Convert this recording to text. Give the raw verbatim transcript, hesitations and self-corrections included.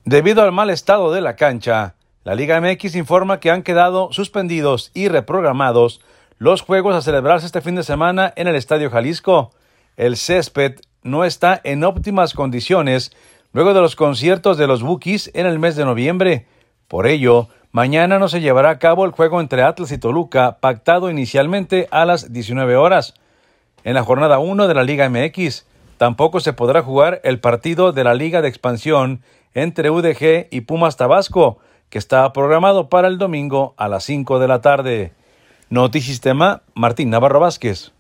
Debido al mal estado de la cancha, la Liga M X informa que han quedado suspendidos y reprogramados los juegos a celebrarse este fin de semana en el Estadio Jalisco. El césped no está en óptimas condiciones luego de los conciertos de los Bukis en el mes de noviembre. Por ello, mañana no se llevará a cabo el juego entre Atlas y Toluca, pactado inicialmente a las diecinueve horas. En la jornada uno de la Liga M X, tampoco se podrá jugar el partido de la Liga de Expansión entre U D G y Pumas Tabasco, que está programado para el domingo a las cinco de la tarde. Notisistema, Martín Navarro Vázquez.